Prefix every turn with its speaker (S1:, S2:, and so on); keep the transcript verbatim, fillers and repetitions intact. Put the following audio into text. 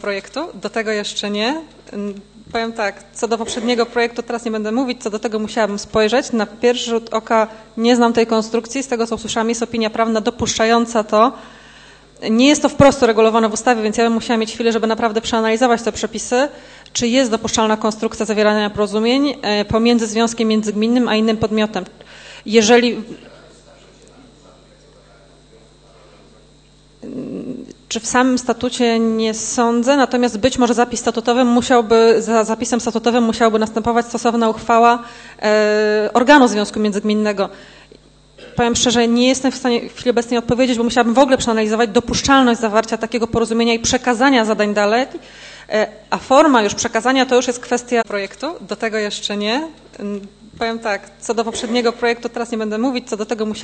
S1: projektu, do tego jeszcze nie. Powiem tak, co do poprzedniego projektu teraz nie będę mówić, co do tego musiałabym spojrzeć. Na pierwszy rzut oka nie znam tej konstrukcji, z tego co usłyszałam jest opinia prawna dopuszczająca to. Nie jest to wprost uregulowane w ustawie, więc ja bym musiała mieć chwilę, żeby naprawdę przeanalizować te przepisy, czy jest dopuszczalna konstrukcja zawierania porozumień pomiędzy związkiem międzygminnym a innym podmiotem. Jeżeli... Czy w samym statucie nie sądzę, natomiast być może zapis statutowy musiałby, za zapisem statutowym musiałaby następować stosowna uchwała e, organu związku międzygminnego. Powiem szczerze, nie jestem w stanie w chwili obecnej odpowiedzieć, bo musiałabym w ogóle przeanalizować dopuszczalność zawarcia takiego porozumienia i przekazania zadań dalej, e, a forma już przekazania to już jest kwestia projektu, do tego jeszcze nie. Powiem tak, co do poprzedniego projektu teraz nie będę mówić, co do tego musiałabym